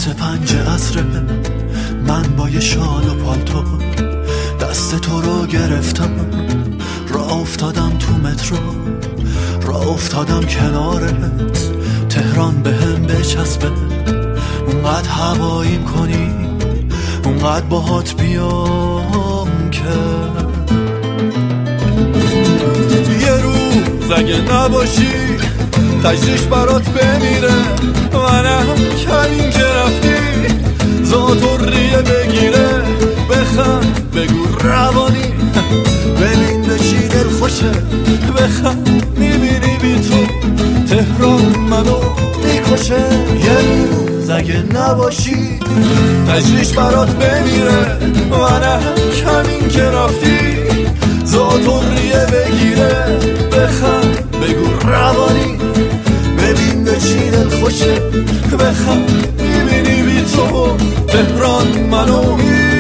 پنج عصره من با یه شال و پالتو دست تو رو گرفتم، راه افتادم تو مترو، راه افتادم کنارت، تهران بهم بچسبه، اونقدر هواییم کنی، اونقدر باهات بیام که یه روز اگه نباشی تجریش برات بمیره، منم کمین که رفتی زاتوریه بگیره، بخند بگو روانی ببین به چی دل خوشه، بخند میبینی بی تو تهران منو میکشه، یه روز اگه نباشی تجریش برات بمیره، منم کمین که رفتی زاتوریه بگیره، بخند بگو روانی ببین به چی دل خوشه، بخند میبینی بی تو تهران منو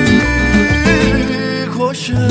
میکشه.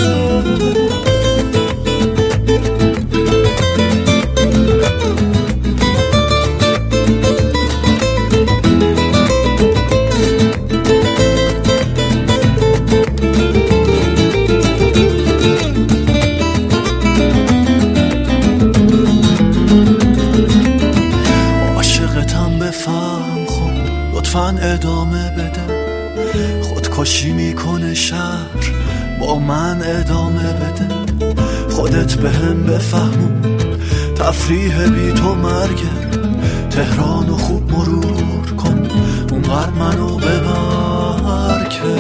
ادامه بده، خودکشی میکنه شهر با من ادامه بده، خودت بهم بفهمون تفریح بی تو مرگه، تهرانو خوب مرور کن اونقدر منو ببر که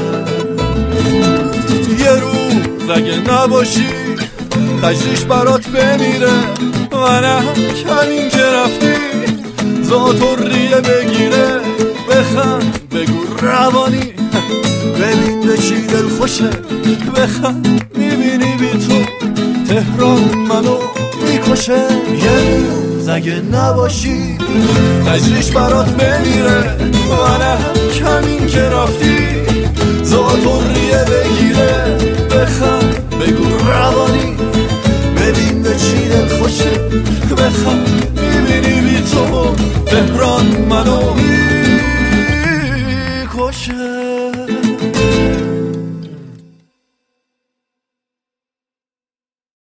یه روز اگه نباشی تجریش برات بمیره، منم کمین که رفتی زاتوریه بگیره، بخند بگو روانی ببین به چی دل خوشه، بخند میبینی بی تو تهران منو میکشه، یه روز اگه نباشی تجریش برات بمیره، منم کمین که رفتی زاتوریه بگیره، بخند بگو روانی ببین به چی دل خوشه، بخند